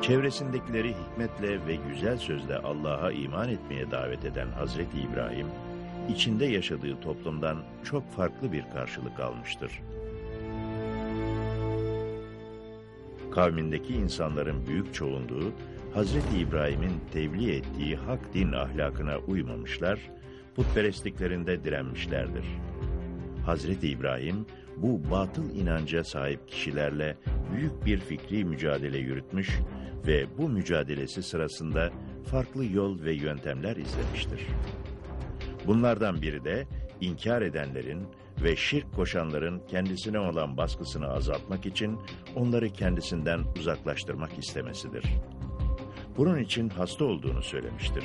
Çevresindekileri hikmetle ve güzel sözle Allah'a iman etmeye davet eden Hazreti İbrahim, içinde yaşadığı toplumdan çok farklı bir karşılık almıştır. Kavmindeki insanların büyük çoğunluğu, Hazreti İbrahim'in tebliğ ettiği hak din ahlakına uymamışlar, putperestliklerinde direnmişlerdir. Hazreti İbrahim, bu batıl inanca sahip kişilerle büyük bir fikri mücadele yürütmüş ve bu mücadelesi sırasında farklı yol ve yöntemler izlemiştir. Bunlardan biri de inkar edenlerin ve şirk koşanların kendisine olan baskısını azaltmak için onları kendisinden uzaklaştırmak istemesidir. Bunun için hasta olduğunu söylemiştir.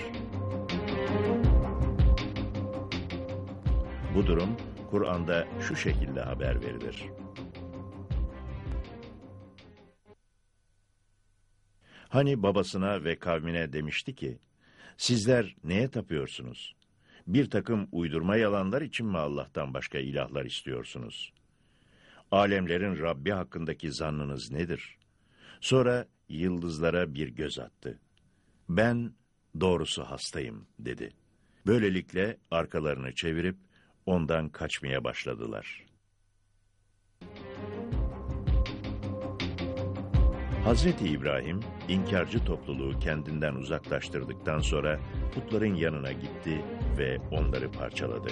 Bu durum Kur'an'da şu şekilde haber verilir. Hani babasına ve kavmine demişti ki, sizler neye tapıyorsunuz? Bir takım uydurma yalanlar için mi Allah'tan başka ilahlar istiyorsunuz? Alemlerin Rabbi hakkındaki zannınız nedir? Sonra yıldızlara bir göz attı. Ben doğrusu hastayım dedi. Böylelikle arkalarını çevirip ondan kaçmaya başladılar. Hazreti İbrahim, inkarcı topluluğu kendinden uzaklaştırdıktan sonra putların yanına gitti ve onları parçaladı.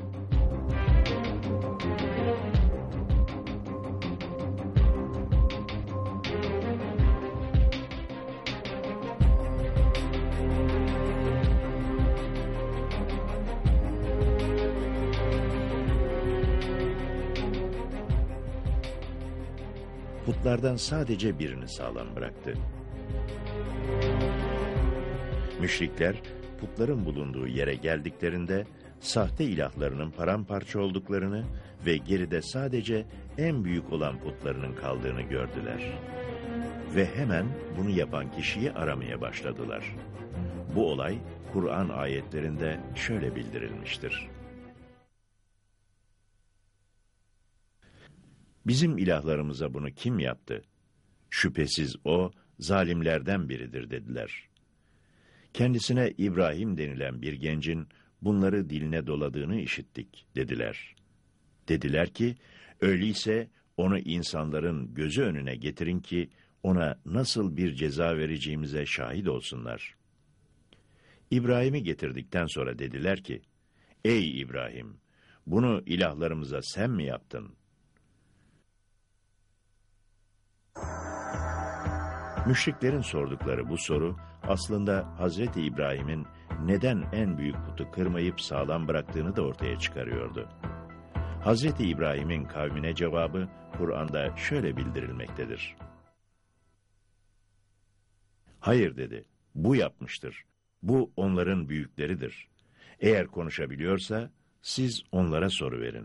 Putlardan sadece birini sağlam bıraktı. Müşrikler, putların bulunduğu yere geldiklerinde, sahte ilahlarının paramparça olduklarını ve geride sadece en büyük olan putlarının kaldığını gördüler. Ve hemen bunu yapan kişiyi aramaya başladılar. Bu olay, Kur'an ayetlerinde şöyle bildirilmiştir. Bizim ilahlarımıza bunu kim yaptı? Şüphesiz o, zalimlerden biridir dediler. Kendisine İbrahim denilen bir gencin bunları diline doladığını işittik dediler. Dediler ki, öyleyse onu insanların gözü önüne getirin ki ona nasıl bir ceza vereceğimize şahit olsunlar. İbrahim'i getirdikten sonra dediler ki, ey İbrahim, bunu ilahlarımıza sen mi yaptın? Müşriklerin sordukları bu soru, aslında Hazreti İbrahim'in neden en büyük putu kırmayıp sağlam bıraktığını da ortaya çıkarıyordu. Hazreti İbrahim'in kavmine cevabı, Kur'an'da şöyle bildirilmektedir. Hayır dedi, bu yapmıştır. Bu onların büyükleridir. Eğer konuşabiliyorsa, siz onlara soruverin.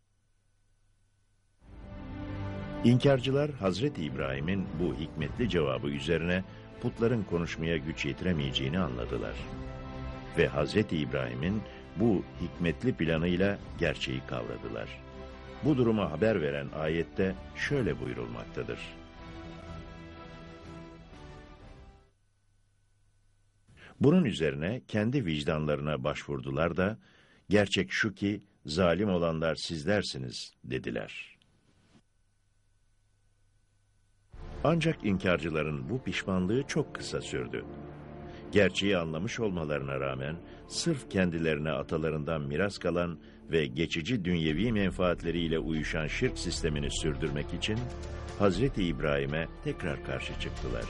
İnkarcılar Hazreti İbrahim'in bu hikmetli cevabı üzerine putların konuşmaya güç yetiremeyeceğini anladılar. Ve Hazreti İbrahim'in bu hikmetli planıyla gerçeği kavradılar. Bu duruma haber veren ayette şöyle buyurulmaktadır. Bunun üzerine kendi vicdanlarına başvurdular da, gerçek şu ki zalim olanlar sizlersiniz dediler. Ancak inkarcıların bu pişmanlığı çok kısa sürdü. Gerçeği anlamış olmalarına rağmen, sırf kendilerine atalarından miras kalan ve geçici dünyevi menfaatleriyle uyuşan şirk sistemini sürdürmek için, Hazreti İbrahim'e tekrar karşı çıktılar.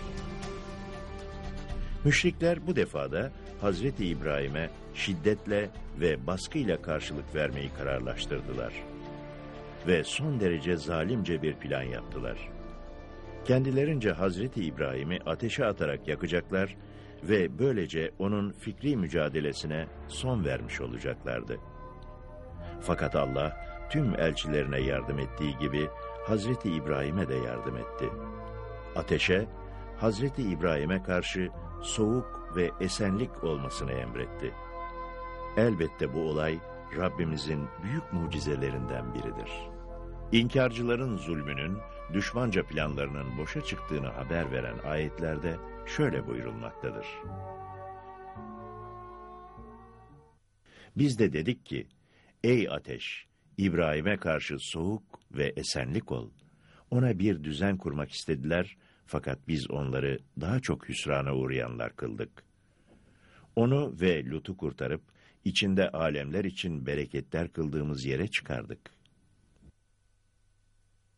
Müşrikler bu defada Hazreti İbrahim'e şiddetle ve baskıyla karşılık vermeyi kararlaştırdılar. Ve son derece zalimce bir plan yaptılar. Kendilerince Hazreti İbrahim'i ateşe atarak yakacaklar ve böylece onun fikri mücadelesine son vermiş olacaklardı. Fakat Allah tüm elçilerine yardım ettiği gibi Hazreti İbrahim'e de yardım etti. Ateşe, Hazreti İbrahim'e karşı soğuk ve esenlik olmasını emretti. Elbette bu olay Rabbimizin büyük mucizelerinden biridir. İnkarcıların zulmünün düşmanca planlarının boşa çıktığını haber veren ayetlerde şöyle buyurulmaktadır. Biz de dedik ki, ey ateş, İbrahim'e karşı soğuk ve esenlik ol. Ona bir düzen kurmak istediler, fakat biz onları daha çok hüsrana uğrayanlar kıldık. Onu ve Lut'u kurtarıp, içinde alemler için bereketler kıldığımız yere çıkardık.